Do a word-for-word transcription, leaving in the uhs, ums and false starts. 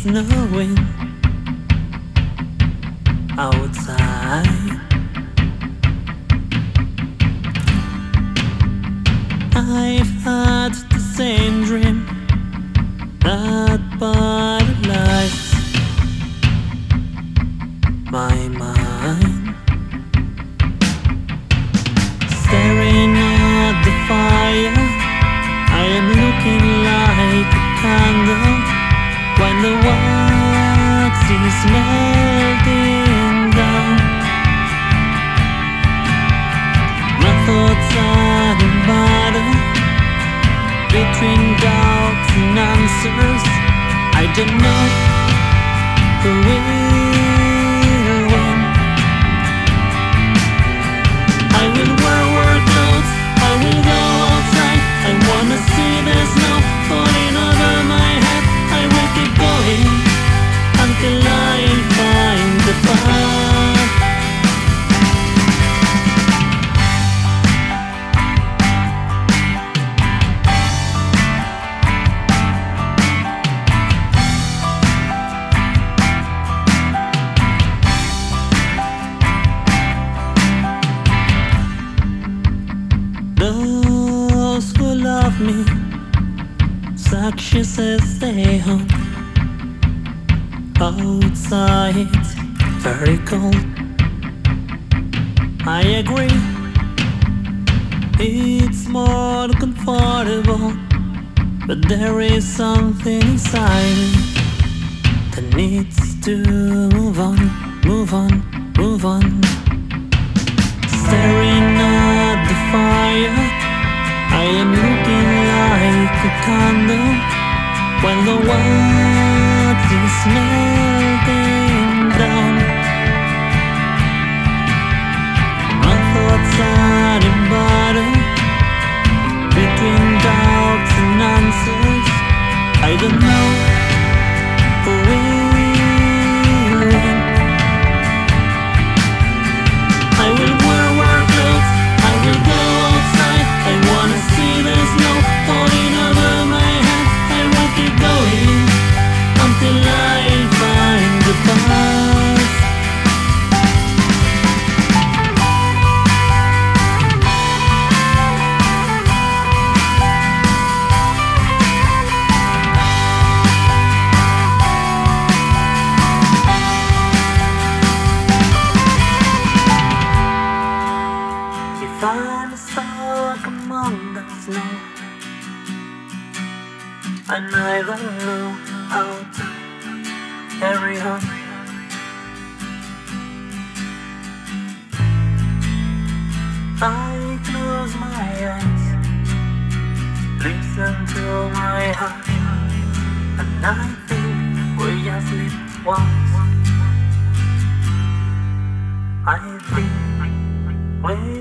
snowing outside. I've had the same dream that paralyzed my mind, staring at the fire. I am looking like a candle when the wax is melting down. My thoughts are in battle between doubts and answers. I don't know who will win. I will wear work clothes, I will go outside. I wanna see the snow falling over my head. I will keep going until I find the path. Those who love me, Sakshi says stay home. Outside, very cold. I agree, it's more comfortable, but there is something inside me that needs to move on, move on, move on. Staring at the fire, I am looking like a candle when the wax is melting down. My thoughts are in battle between doubts and answers. I don't know who will win. I will wear work clothes, I will go outside. I wanna see the snow falling over my head. I will keep going until I find the path. If I'm stuck among the snow and I don't know how to carry on, I close my eyes, listen to my heart, and I think we just live once. I think we